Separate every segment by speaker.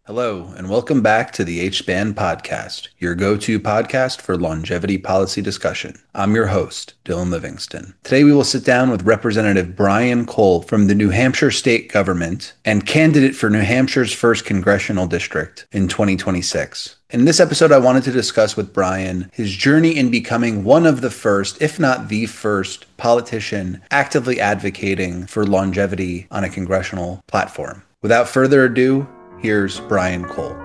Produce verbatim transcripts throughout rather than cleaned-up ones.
Speaker 1: Hello, and welcome back to the H-Span Podcast, your go-to podcast for longevity policy discussion. I'm your host, Dylan Livingston. Today we will sit down with Representative Brian Cole from the New Hampshire state government and candidate for New Hampshire's first congressional district in twenty twenty-six. In this episode, I wanted to discuss with Brian his journey in becoming one of the first, if not the first, politician actively advocating for longevity on a congressional platform. Without further ado, here's Brian Cole.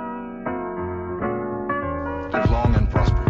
Speaker 2: Live long and prosper.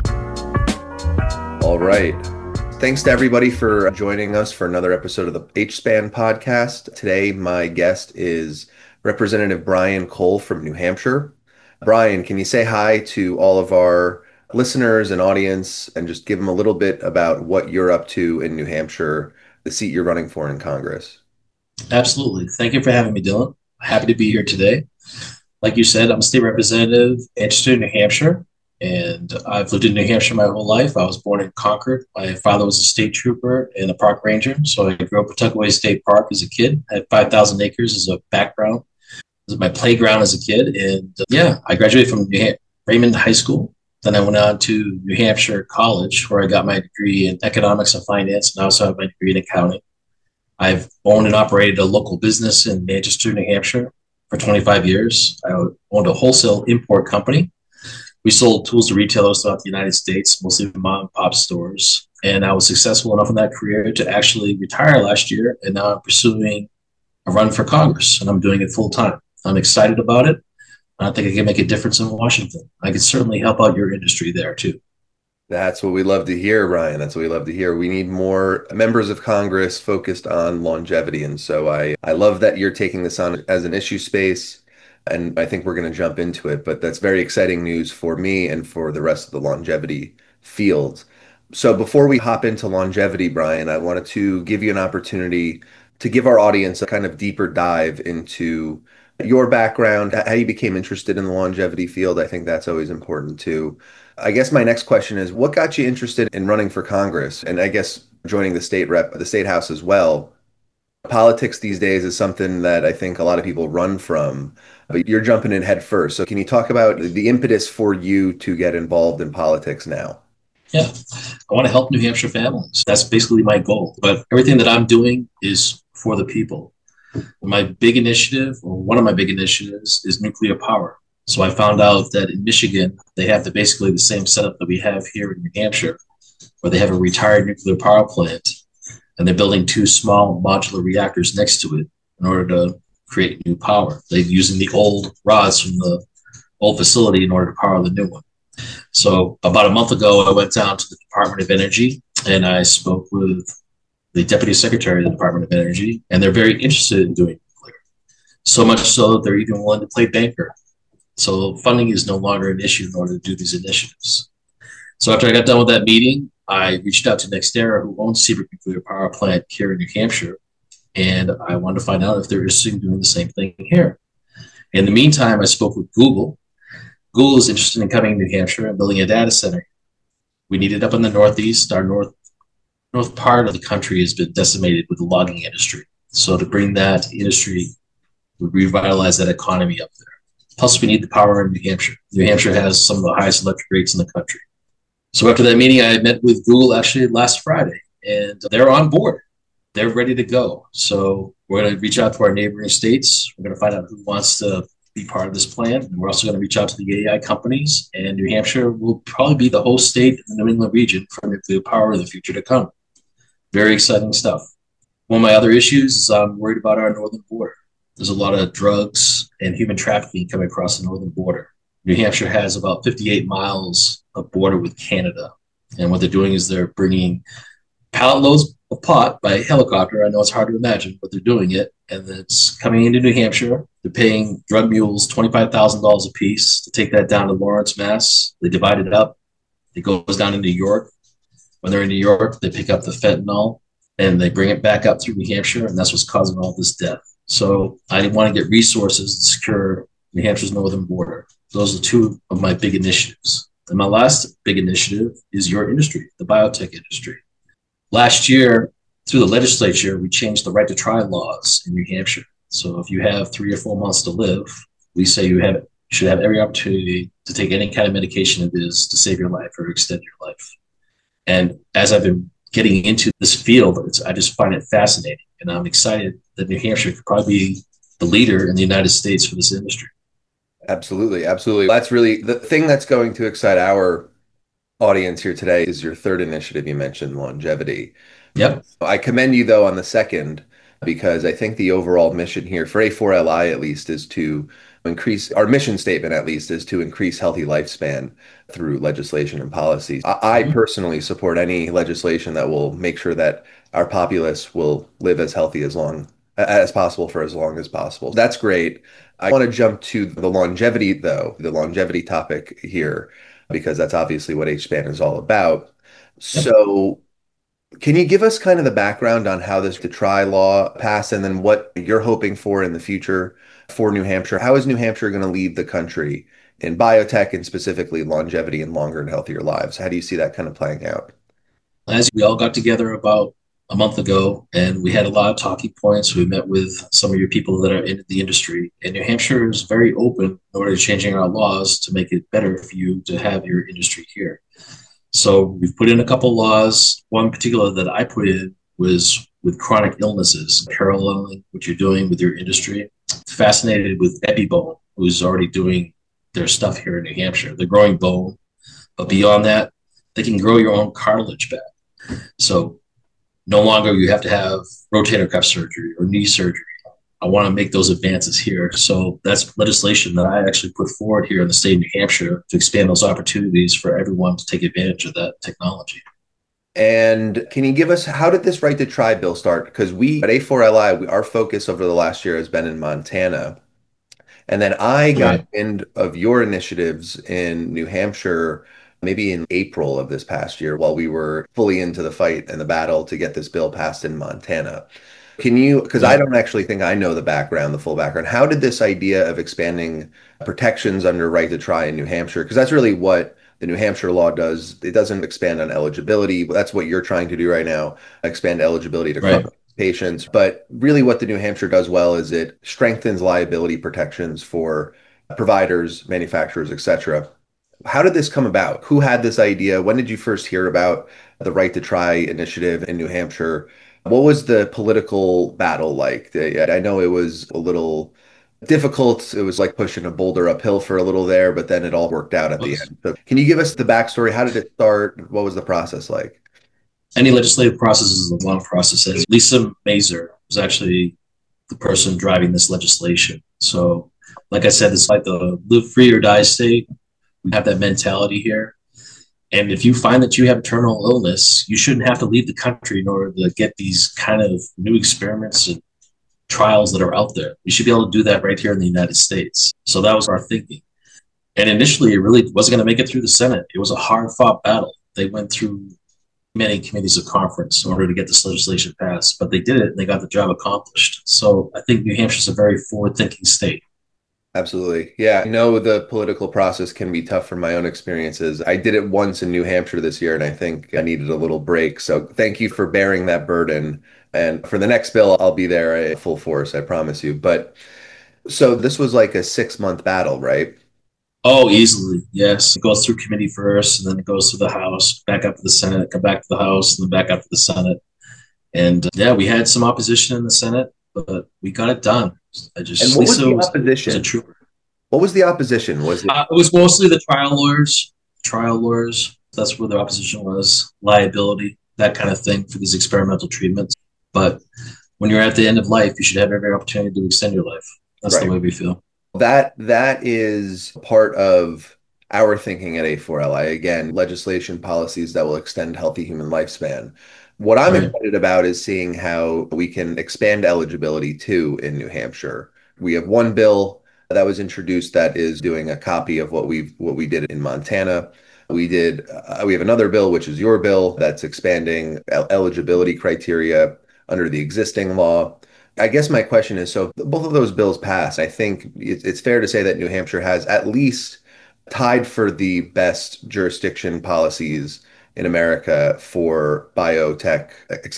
Speaker 1: All right. Thanks to everybody for joining us for another episode of the H-Span podcast. Today, my guest is Representative Brian Cole from New Hampshire. Brian, can you say hi to all of our listeners and audience and just give them a little bit about what you're up to in New Hampshire, the seat you're running for in Congress?
Speaker 3: Absolutely. Thank you for having me, Dylan. Happy to be here today. Like you said, I'm a state representative interested in New Hampshire, and I've lived in New Hampshire my whole life. I was born in Concord. My father was a state trooper and a park ranger, so I grew up at Pawtuckaway State Park as a kid. I had five thousand acres as a background. This was my playground as a kid, and uh, yeah, I graduated from New Ham- Raymond High School. Then I went on to New Hampshire College, where I got my degree in economics and finance, and I also have my degree in accounting. I've owned and operated a local business in Manchester, New Hampshire for twenty-five years. I owned a wholesale import company. We sold tools to retailers throughout the United States, mostly mom and pop stores. And I was successful enough in that career to actually retire last year. And now I'm pursuing a run for Congress, and I'm doing it full time. I'm excited about it. I think I can make a difference in Washington. I can certainly help out your industry there too.
Speaker 1: That's what we love to hear, Ryan. That's what we love to hear. We need more members of Congress focused on longevity. And so I, I love that you're taking this on as an issue space. And I think we're going to jump into it. But that's very exciting news for me and for the rest of the longevity field. So before we hop into longevity, Brian, I wanted to give you an opportunity to give our audience a kind of deeper dive into your background, how you became interested in the longevity field. I think that's always important too. I guess my next question is, what got you interested in running for Congress? And I guess joining the state rep, the state house as well. Politics these days is something that I think a lot of people run from, but you're jumping in head first. So can you talk about the impetus for you to get involved in politics now?
Speaker 3: Yeah, I want to help New Hampshire families. That's basically my goal. But everything that I'm doing is for the people. My big initiative, or one of my big initiatives, is nuclear power. So I found out that in Michigan, they have the, basically the same setup that we have here in New Hampshire, where they have a retired nuclear power plant, and they're building two small modular reactors next to it in order to create new power. They're using the old rods from the old facility in order to power the new one. So about a month ago, I went down to the Department of Energy, and I spoke with the Deputy Secretary of the Department of Energy, and they're very interested in doing nuclear. So much so that they're even willing to play banker. So funding is no longer an issue in order to do these initiatives. So after I got done with that meeting, I reached out to NextEra, who owns Seabrook Nuclear Power Plant here in New Hampshire, and I wanted to find out if they're interested in doing the same thing here. In the meantime, I spoke with Google. Google is interested in coming to New Hampshire and building a data center. We need it up in the Northeast. Our north north part of the country has been decimated with the logging industry. So to bring that industry would revitalize that economy up there. Plus, we need the power in New Hampshire. New Hampshire has some of the highest electric rates in the country. So after that meeting, I met with Google actually last Friday, and they're on board. They're ready to go. So we're going to reach out to our neighboring states. We're going to find out who wants to be part of this plan. And we're also going to reach out to the A I companies. And New Hampshire will probably be the host state in the New England region for nuclear power in the future to come. Very exciting stuff. One of my other issues is I'm worried about our northern border. There's a lot of drugs and human trafficking coming across the northern border. New Hampshire has about fifty-eight miles of border with Canada. And what they're doing is they're bringing pallet loads of pot by helicopter. I know it's hard to imagine, but they're doing it. And it's coming into New Hampshire. They're paying drug mules twenty-five thousand dollars a piece to take that down to Lawrence, Mass. They divide it up. It goes down to New York. When they're in New York, they pick up the fentanyl and they bring it back up through New Hampshire. And that's what's causing all this death. So I want to get resources to secure New Hampshire's northern border. Those are two of my big initiatives. And my last big initiative is your industry, the biotech industry. Last year, through the legislature, we changed the right to try laws in New Hampshire. So if you have three or four months to live, we say you have should have every opportunity to take any kind of medication it is to save your life or extend your life. And as I've been getting into this field, it's, I just find it fascinating. And I'm excited that New Hampshire could probably be the leader in the United States for this industry.
Speaker 1: Absolutely, absolutely. That's really the thing that's going to excite our audience here today is your third initiative you mentioned, longevity.
Speaker 3: Yep.
Speaker 1: I commend you though on the second because I think the overall mission here for A four L I at least is to increase our mission statement at least is to increase healthy lifespan through legislation and policies. I, I
Speaker 3: Mm-hmm.
Speaker 1: personally support any legislation that will make sure that our populace will live as healthy as long as possible for as long as possible. That's great. I want to jump to the longevity though, the longevity topic here because that's obviously what H SPAN is all about.
Speaker 3: Yep.
Speaker 1: So can you give us kind of the background on how this to try law passed and then what you're hoping for in the future for New Hampshire? How is New Hampshire going to lead the country in biotech and specifically longevity and longer and healthier lives? How do you see that kind of playing out?
Speaker 3: As we all got together about a month ago and we had a lot of talking points. We met with some of your people that are in the industry, and New Hampshire is very open in order to changing our laws to make it better for you to have your industry here. So we've put in a couple laws. One particular that I put in was with chronic illnesses, paralleling what you're doing with your industry. Fascinated with Ebibone, who's already doing their stuff here in New Hampshire. They're growing bone, but beyond that, they can grow your own cartilage back. So no longer you have to have rotator cuff surgery or knee surgery. I want to make those advances here. So that's legislation that I actually put forward here in the state of New Hampshire to expand those opportunities for everyone to take advantage of that technology.
Speaker 1: And can you give us how did this right to try bill start? Because we at A four L I, we, our focus over the last year has been in Montana. And then I got
Speaker 3: Right.
Speaker 1: wind of your initiatives in New Hampshire, maybe in April of this past year, while we were fully into the fight and the battle to get this bill passed in Montana. Can you, because I
Speaker 3: Yeah.
Speaker 1: don't actually think I know the background, the full background. How did this idea of expanding protections under right to try in New Hampshire? Because that's really what the New Hampshire law does. It doesn't expand on eligibility. That's what you're trying to do right now, expand eligibility to
Speaker 3: Right.
Speaker 1: cover patients. But really, what the New Hampshire does well is it strengthens liability protections for providers, manufacturers, et cetera. How did this come about? Who had this idea? When did you first hear about the Right to Try initiative in New Hampshire? What was the political battle like? The- I know it was a little difficult. It was like pushing a boulder uphill for a little there, but then it all worked out at the
Speaker 3: Was
Speaker 1: end. So can you give us the backstory? How did it start? What was the process like?
Speaker 3: any legislative process is a long process. As Lisa Mazer was actually the person driving this legislation. So, like I said, it's like the live free or die state. We have that mentality here. And if you find that you have terminal illness, you shouldn't have to leave the country in order to get these kind of new experiments and trials that are out there. We should be able to do that right here in the United States. So that was our thinking. And initially, it really wasn't going to make it through the Senate. It was a hard fought battle. They went through many committees of conference in order to get this legislation passed, but they did it and they got the job accomplished. So I think New Hampshire is a very forward thinking state.
Speaker 1: Absolutely. Yeah. I know the political process can be tough from my own experiences. I did it once in New Hampshire this year, and I think I needed a little break. So thank you for bearing that burden. And for the next bill, I'll be there at full force, I promise you. But so this was like a six month battle, right?
Speaker 3: Oh, easily. Yes. It goes through committee first, and then it goes to the House, back up to the Senate, come back to the House, and then back up to the Senate. And uh, yeah, we had some opposition in the Senate, but we got it done. I
Speaker 1: And
Speaker 3: just,
Speaker 1: what was
Speaker 3: Lisa
Speaker 1: the
Speaker 3: was, was a
Speaker 1: opposition?
Speaker 3: trooper.
Speaker 1: What was the opposition? Was it
Speaker 3: Uh, it was mostly the trial lawyers, trial lawyers. That's where the opposition was, liability, that kind of thing for these experimental treatments. But when you're at the end of life, you should have every opportunity to extend your life. That's the
Speaker 1: right?
Speaker 3: way we feel.
Speaker 1: That that is part of our thinking at A four L I. Again, legislation policies that will extend healthy human lifespan. What I'm
Speaker 3: Right.
Speaker 1: excited about is seeing how we can expand eligibility too in New Hampshire. We have one bill that was introduced that is doing a copy of what we what we did in Montana. We did uh, we have another bill, which is your bill, that's expanding el- eligibility criteria under the existing law. I guess my question is, so both of those bills pass. I think it's it's fair to say that New Hampshire has at least tied for the best jurisdiction policies in America for biotech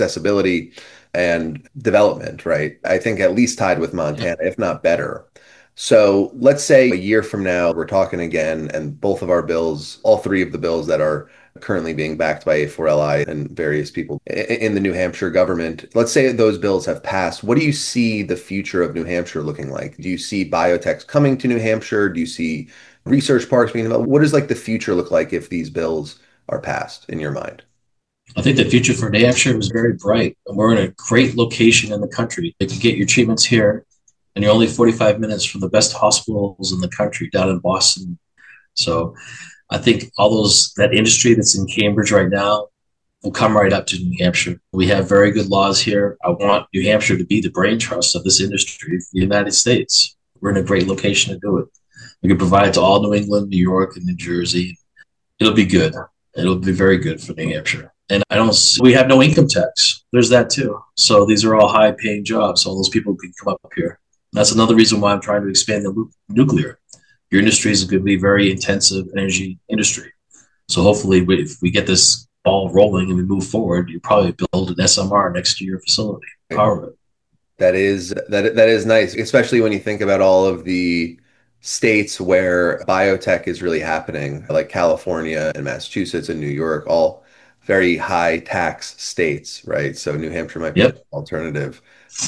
Speaker 1: accessibility and development, right? I think at least tied with
Speaker 3: Yeah.
Speaker 1: Montana, if not better. So let's say a year from now, we're talking again, and both of our bills, all three of the bills that are currently being backed by A four L I and various people in the New Hampshire government, let's say those bills have passed. What do you see the future of New Hampshire looking like? Do you see biotechs coming to New Hampshire? Do you see research parks being developed? What does like the future look like if these bills are passed in your mind?
Speaker 3: I think the future for New Hampshire is very bright. We're in a great location in the country. You can get your treatments here, and you're only forty-five minutes from the best hospitals in the country down in Boston. So I think all those, that industry that's in Cambridge right now will come right up to New Hampshire. We have very good laws here. I want New Hampshire to be the brain trust of this industry for the United States. We're in a great location to do it. We can provide to all New England, New York, and New Jersey. It'll be good. It'll be very good for New Hampshire. And I don't, we have no income tax. There's that too. So these are all high paying jobs. All those people can come up here. And that's another reason why I'm trying to expand the nuclear. Your industry is going to be a very intensive energy industry. So hopefully we, if we get this ball rolling and we move forward, you probably build an S M R next to your facility. Power it.
Speaker 1: That is, that, that is nice, especially when you think about all of the states where biotech is really happening, like California and Massachusetts and New York, all very high tax states, right? So New Hampshire might be
Speaker 3: Yep.
Speaker 1: an alternative.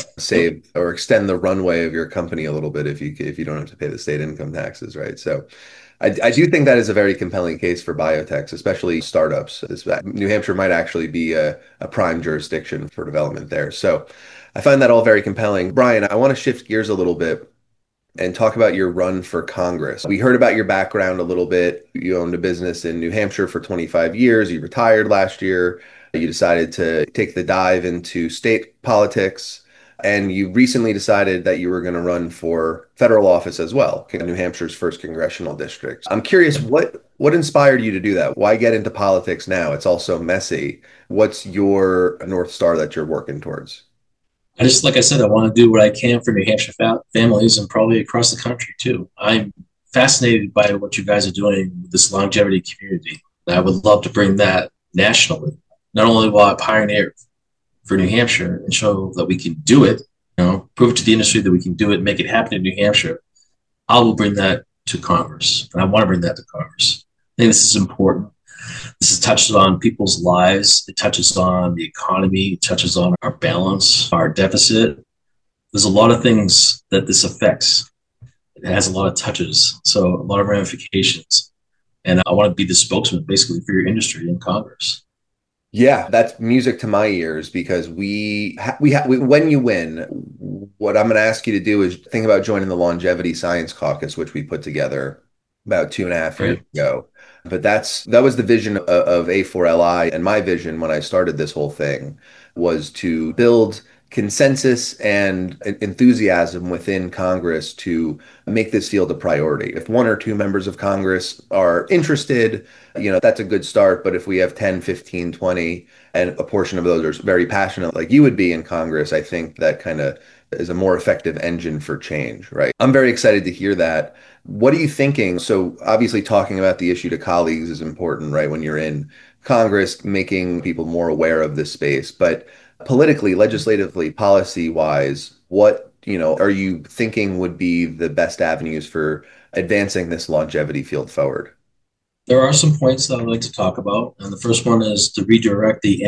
Speaker 1: Save or extend the runway of your company a little bit if you if you don't have to pay the state income taxes, right? So I, I do think that is a very compelling case for biotechs, especially startups. This, New Hampshire might actually be a, a prime jurisdiction for development there. So I find that all very compelling. Brian, I want to shift gears a little bit and talk about your run for Congress. We heard about your background a little bit. You owned a business in New Hampshire for twenty-five years. You retired last year. You decided to take the dive into state politics. And you recently decided that you were going to run for federal office as well, New Hampshire's first congressional district. I'm curious, what what inspired you to do that? Why get into politics now? It's all so messy. What's your North Star that you're working towards?
Speaker 3: I just, like I said, I want to do what I can for New Hampshire fa- families and probably across the country too. I'm fascinated by what you guys are doing with this longevity community. I would love to bring that nationally. Not only will I pioneer for New Hampshire and show that we can do it, you know, prove to the industry that we can do it, make it happen in New Hampshire, I will bring that to Congress. And I want to bring that to Congress. I think this is important. This is touches on people's lives. It touches on the economy. It touches on our balance, our deficit. There's a lot of things that this affects. It has a lot of touches, so a lot of ramifications. And I want to be the spokesman basically for your industry in Congress.
Speaker 1: Yeah, that's music to my ears because we ha we have when you win, what I'm going to ask you to do is think about joining the Longevity Science Caucus, which we put together about two and a half years
Speaker 3: Right.
Speaker 1: ago. But that's that was the vision of, of A four L I, and my vision when I started this whole thing was to build consensus and enthusiasm within Congress to make this field a priority. If one or two members of Congress are interested, you know, that's a good start. But if we have ten, fifteen, twenty, and a portion of those are very passionate, like you would be in Congress, I think that kind of is a more effective engine for change, right? I'm very excited to hear that. What are you thinking? So obviously talking about the issue to colleagues is important, right? When you're in Congress, making people more aware of this space. But politically, legislatively, policy-wise, what, you know, are you thinking would be the best avenues for advancing this longevity field forward?
Speaker 3: There are some points that I'd like to talk about. And the first one is to redirect the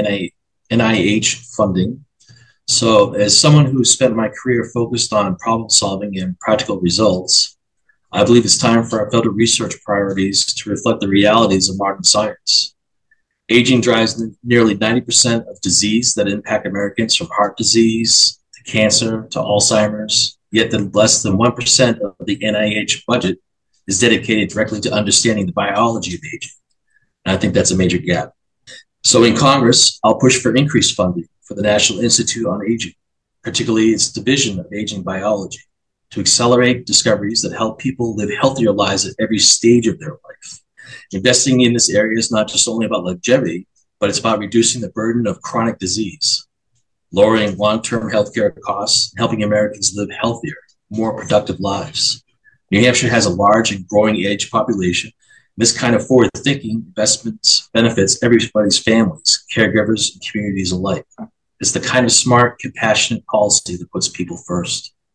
Speaker 3: N I H funding. So as someone who spent my career focused on problem solving and practical results, I believe it's time for our federal research priorities to reflect the realities of modern science. Aging drives nearly ninety percent of disease that impact Americans, from heart disease to cancer to Alzheimer's, yet the less than one percent of the N I H budget is dedicated directly to understanding the biology of aging. And I think that's a major gap. So in Congress, I'll push for increased funding for the National Institute on Aging, particularly its division of aging biology, to accelerate discoveries that help people live healthier lives at every stage of their life. Investing in this area is not just only about longevity, but it's about reducing the burden of chronic disease, lowering long-term healthcare costs, and helping Americans live healthier, more productive lives. New Hampshire has a large and growing age population. This kind of forward-thinking investments benefits everybody's families, caregivers, and communities alike. It's the kind of smart, compassionate policy that puts people first.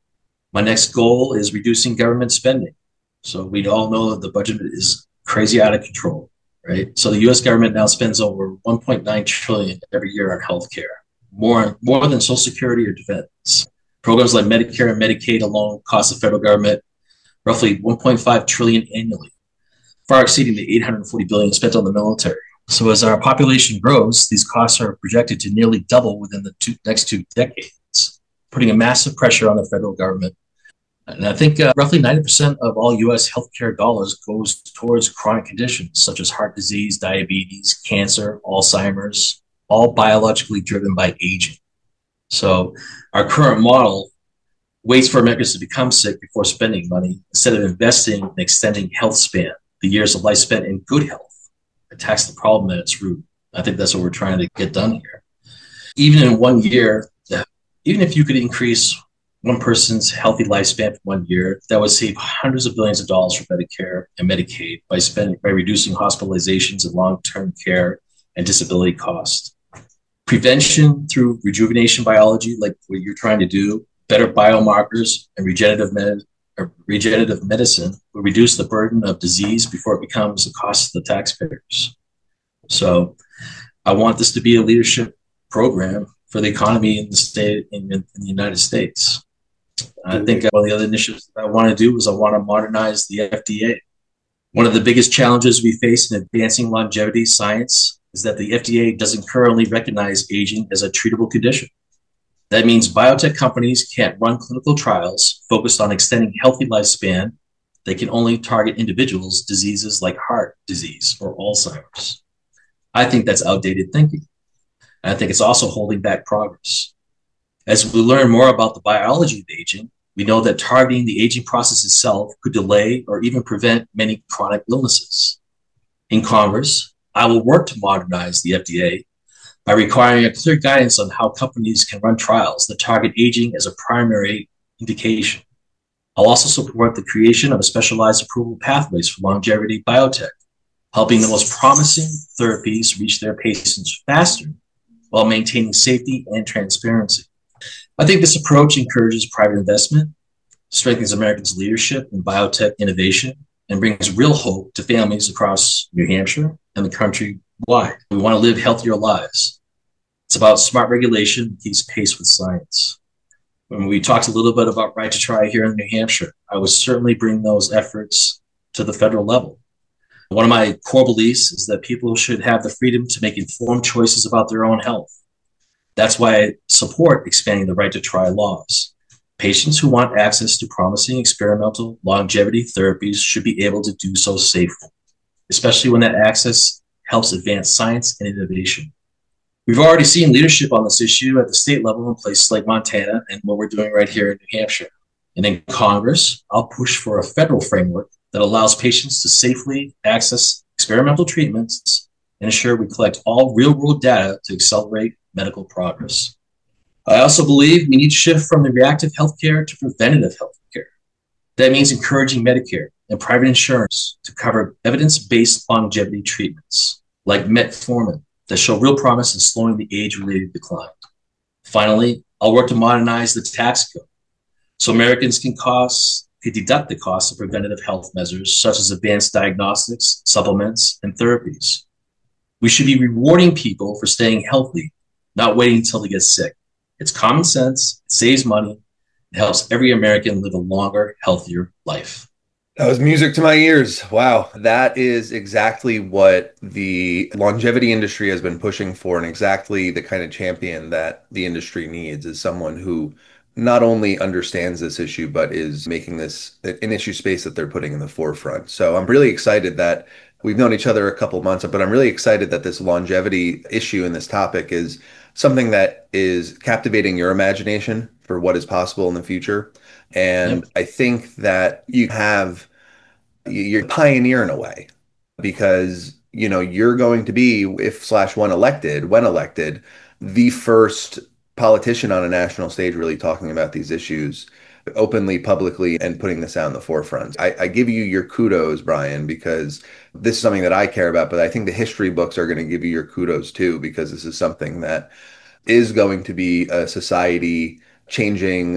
Speaker 3: My next goal is reducing government spending. So we all know that the budget is crazy out of control, right? So the U S government now spends over one point nine trillion dollars every year on healthcare, more more than Social Security or defense. Programs like Medicare and Medicaid alone cost the federal government roughly one point five trillion dollars annually, far exceeding the eight hundred forty billion dollars spent on the military. So as our population grows, these costs are projected to nearly double within the two, next two decades, putting a massive pressure on the federal government. And I think uh, roughly ninety percent of all U S healthcare dollars goes towards chronic conditions such as heart disease, diabetes, cancer, Alzheimer's, all biologically driven by aging. So our current model waits for Americans to become sick before spending money instead of investing in extending health span, the years of life spent in good health. Attacks the problem at its root. I think that's what we're trying to get done here. Even in one year, even if you could increase one person's healthy lifespan for one year, that would save hundreds of billions of dollars for Medicare and Medicaid by spending by reducing hospitalizations and long-term care and disability costs. Prevention through rejuvenation biology, like what you're trying to do, better biomarkers and regenerative med- or regenerative medicine will reduce the burden of disease before it becomes a cost to the taxpayers. So I want this to be a leadership program for the economy in the state in, in the United States. I think one of the other initiatives that I want to do is I want to modernize the F D A. One of the biggest challenges we face in advancing longevity science is that the F D A doesn't currently recognize aging as a treatable condition. That means biotech companies can't run clinical trials focused on extending healthy lifespan. They can only target individuals' diseases like heart disease or Alzheimer's. I think that's outdated thinking. And I think it's also holding back progress. As we learn more about the biology of aging, we know that targeting the aging process itself could delay or even prevent many chronic illnesses. In Congress, I will work to modernize the F D A by requiring a clear guidance on how companies can run trials that target aging as a primary indication. I'll also support the creation of a specialized approval pathways for longevity biotech, helping the most promising therapies reach their patients faster while maintaining safety and transparency. I think this approach encourages private investment, strengthens Americans' leadership in biotech innovation, and brings real hope to families across New Hampshire and the country wide. We want to live healthier lives. It's about smart regulation that keeps pace with science. When we talked a little bit about Right to Try here in New Hampshire, I would certainly bring those efforts to the federal level. One of my core beliefs is that people should have the freedom to make informed choices about their own health. That's why I support expanding the Right to Try laws. Patients who want access to promising experimental longevity therapies should be able to do so safely, especially when that access helps advance science and innovation. We've already seen leadership on this issue at the state level in places like Montana and what we're doing right here in New Hampshire. And in Congress, I'll push for a federal framework that allows patients to safely access experimental treatments and ensure we collect all real-world data to accelerate medical progress. I also believe we need to shift from the reactive healthcare to preventative healthcare. That means encouraging Medicare and private insurance to cover evidence-based longevity treatments like metformin that show real promise in slowing the age-related decline. Finally, I'll work to modernize the tax code so Americans can cost, can deduct the costs of preventative health measures such as advanced diagnostics, supplements, and therapies. We should be rewarding people for staying healthy, not waiting until they get sick. It's common sense, it saves money, it helps every American live a longer, healthier life.
Speaker 1: That was music to my ears. Wow. That is exactly what the longevity industry has been pushing for, and exactly the kind of champion that the industry needs is someone who not only understands this issue, but is making this an issue space that they're putting in the forefront. So I'm really excited that we've known each other a couple months, but I'm really excited that this longevity issue and this topic is something that is captivating your imagination for what is possible in the future. And yep. I think that you have, you're a pioneer in a way, because, you know, you're going to be, if slash one elected, when elected, the first politician on a national stage really talking about these issues openly, publicly, and putting this out in the forefront. I, I give you your kudos, Brian, because this is something that I care about, but I think the history books are going to give you your kudos too, because this is something that is going to be a society changing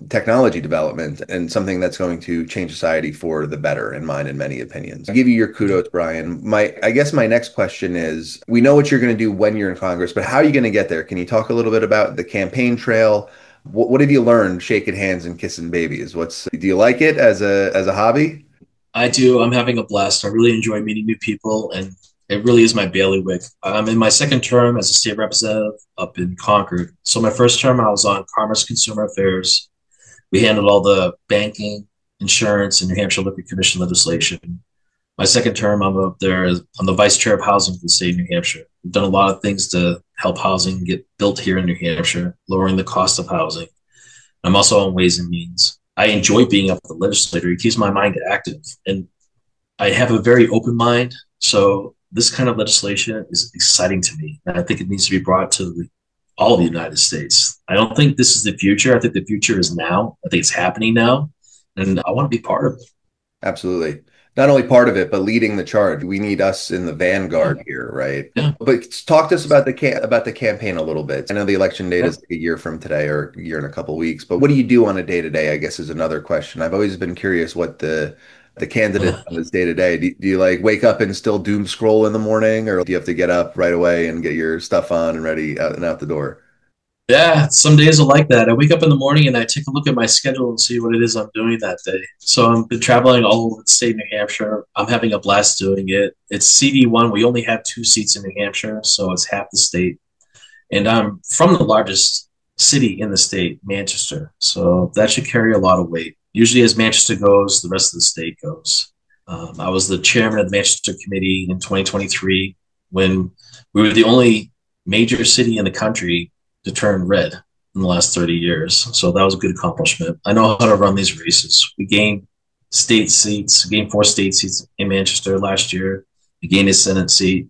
Speaker 1: technology development and something that's going to change society for the better, in mine and many opinions. I'll give you your kudos, Brian. My, I guess my next question is, we know what you're going to do when you're in Congress, but how are you going to get there? Can you talk a little bit about the campaign trail? What, what have you learned shaking hands and kissing babies? What's, do you like it as a, as a hobby?
Speaker 3: I do. I'm having a blast. I really enjoy meeting new people, and it really is my bailiwick. I'm in my second term as a state representative up in Concord. So my first term, I was on Commerce Consumer Affairs. We handled all the banking, insurance, and New Hampshire Liquor Commission legislation. My second term, I'm up there as I'm the vice chair of housing for the state of New Hampshire. We've done a lot of things to help housing get built here in New Hampshire, lowering the cost of housing. I'm also on Ways and Means. I enjoy being up the legislature. It keeps my mind active, and I have a very open mind. So this kind of legislation is exciting to me, and I think it needs to be brought to the, all of the United States. I don't think this is the future. I think the future is now. I think it's happening now, and I want to be part of it.
Speaker 1: Absolutely. Not only part of it, but leading the charge. We need us in the vanguard yeah. here, right?
Speaker 3: Yeah.
Speaker 1: But talk to us about the cam- about the campaign a little bit. I know the election date yeah. is like a year from today, or a year and a couple of weeks. But what do you do on a day to day? I guess is another question. I've always been curious what the the candidate on this day to day. Do you like wake up and still doom scroll in the morning, or do you have to get up right away and get your stuff on and ready out and out the door?
Speaker 3: Yeah, some days are like that. I wake up in the morning and I take a look at my schedule and see what it is I'm doing that day. So I've been traveling all over the state of New Hampshire. I'm having a blast doing it. It's C D one. We only have two seats in New Hampshire, so it's half the state. And I'm from the largest city in the state, Manchester. So that should carry a lot of weight. Usually as Manchester goes, the rest of the state goes. Um, I was the chairman of the Manchester Committee in twenty twenty-three when we were the only major city in the country to turn red in the last thirty years. So that was a good accomplishment. I know how to run these races. We gained state seats, we gained four state seats in Manchester last year. We gained a Senate seat.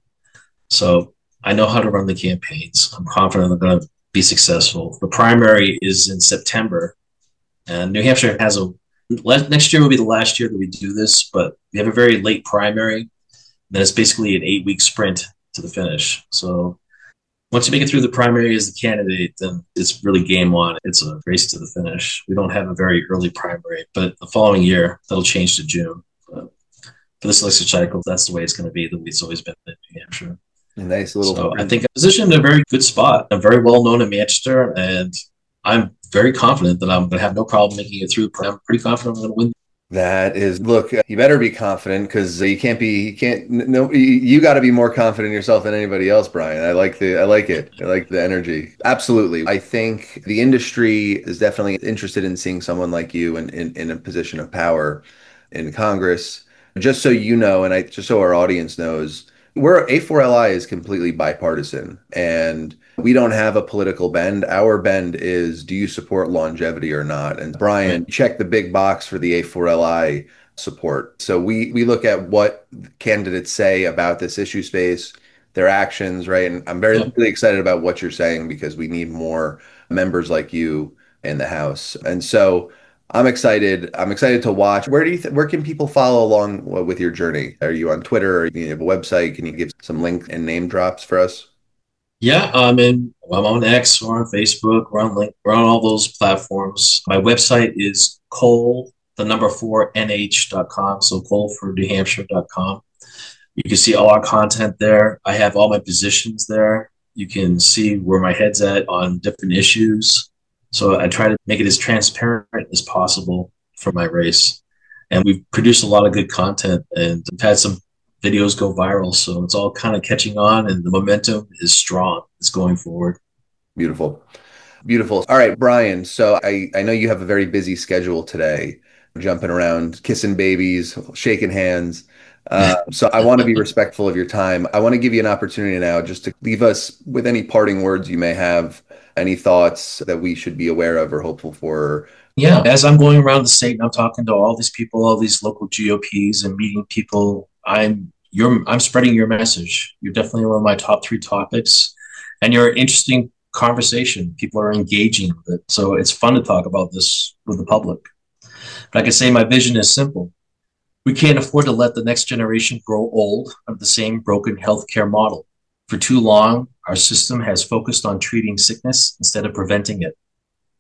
Speaker 3: So I know how to run the campaigns. I'm confident I'm going to be successful. The primary is in September, and New Hampshire has a, next year will be the last year that we do this, but we have a very late primary. Then it's basically an eight week sprint to the finish. So once you make it through the primary as the candidate, then it's really game on. It's a race to the finish. We don't have a very early primary, but the following year, that'll change to June. But for this election cycle, that's the way it's going to be, the way it's always been in New Hampshire.
Speaker 1: A nice little.
Speaker 3: So I think I'm positioned in a very good spot. I'm very well known in Manchester, and I'm very confident that I'm going to have no problem making it through. I'm pretty confident I'm going to win.
Speaker 1: That is, look, you better be confident, because you can't be, you can't, no, you, you got to be more confident in yourself than anybody else, Brian. I like the, I like it. I like the energy. Absolutely. I think the industry is definitely interested in seeing someone like you in, in, in a position of power in Congress. Just so you know, and I, just so our audience knows, we're A four L I is completely bipartisan, and we don't have a political bend. Our bend is, do you support longevity or not? And Brian, check the big box for the A four L I support. So we we look at what candidates say about this issue space, their actions, right? And I'm very really excited about what you're saying, because we need more members like you in the House. And so I'm excited. I'm excited to watch. Where do you th- where can people follow along with your journey? Are you on Twitter, or do you have a website? Can you give some link and name drops for us?
Speaker 3: Yeah, I'm in. I'm on X. We're on Facebook. We're on Link. We're on all those platforms. My website is Cole, the number four N H dot com. So Cole for New Hampshire dot com. You can see all our content there. I have all my positions there. You can see where my head's at on different issues. So I try to make it as transparent as possible for my race. And we've produced a lot of good content, and we've had some videos go viral. So it's all kind of catching on, and the momentum is strong. It's going forward.
Speaker 1: Beautiful. Beautiful. All right, Brian. So I, I know you have a very busy schedule today, jumping around, kissing babies, shaking hands. Uh, so I want to be respectful of your time. I want to give you an opportunity now just to leave us with any parting words you may have, any thoughts that we should be aware of or hopeful for.
Speaker 3: Yeah, as I'm going around the state and I'm talking to all these people, all these local G O Ps, and meeting people, I'm you're I'm spreading your message. You're definitely one of my top three topics, and you're an interesting conversation. People are engaging with it, so it's fun to talk about this with the public. But I can say my vision is simple. We can't afford to let the next generation grow old under the same broken healthcare model. For too long, our system has focused on treating sickness instead of preventing it.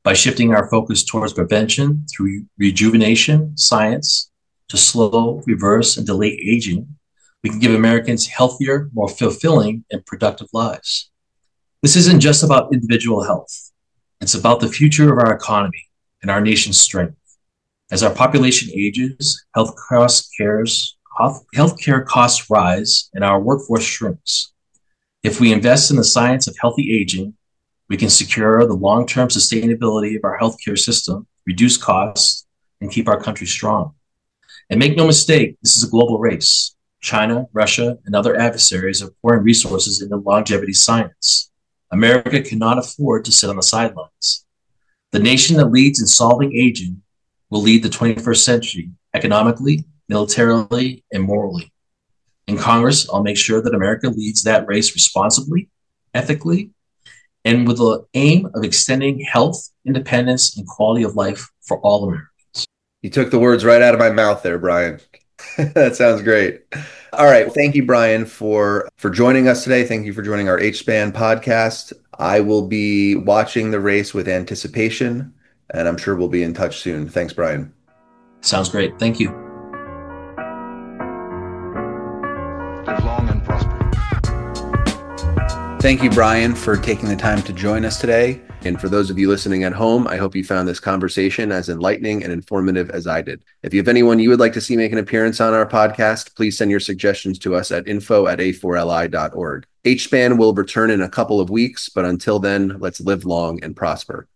Speaker 3: By shifting our focus towards prevention through rejuvenation science to slow, reverse, and delay aging, we can give Americans healthier, more fulfilling, and productive lives. This isn't just about individual health. It's about the future of our economy and our nation's strength. As our population ages, health costs, cares, healthcare costs rise, and our workforce shrinks. If we invest in the science of healthy aging, we can secure the long-term sustainability of our healthcare system, reduce costs, and keep our country strong. And make no mistake, this is a global race. China, Russia, and other adversaries are pouring resources into longevity science. America cannot afford to sit on the sidelines. The nation that leads in solving aging will lead the twenty-first century economically, militarily, and morally. In Congress, I'll make sure that America leads that race responsibly, ethically, and with the aim of extending health, independence, and quality of life for all Americans.
Speaker 1: You took the words right out of my mouth there, Brian. That sounds great. All right. Thank you, Brian, for, for joining us today. Thank you for joining our H SPAN podcast. I will be watching the race with anticipation, and I'm sure we'll be in touch soon. Thanks, Brian.
Speaker 3: Sounds great. Thank you.
Speaker 2: Live long and prosper.
Speaker 1: Thank you, Brian, for taking the time to join us today. And for those of you listening at home, I hope you found this conversation as enlightening and informative as I did. If you have anyone you would like to see make an appearance on our podcast, please send your suggestions to us at info at a four l i dot org. H SPAN will return in a couple of weeks, but until then, let's live long and prosper.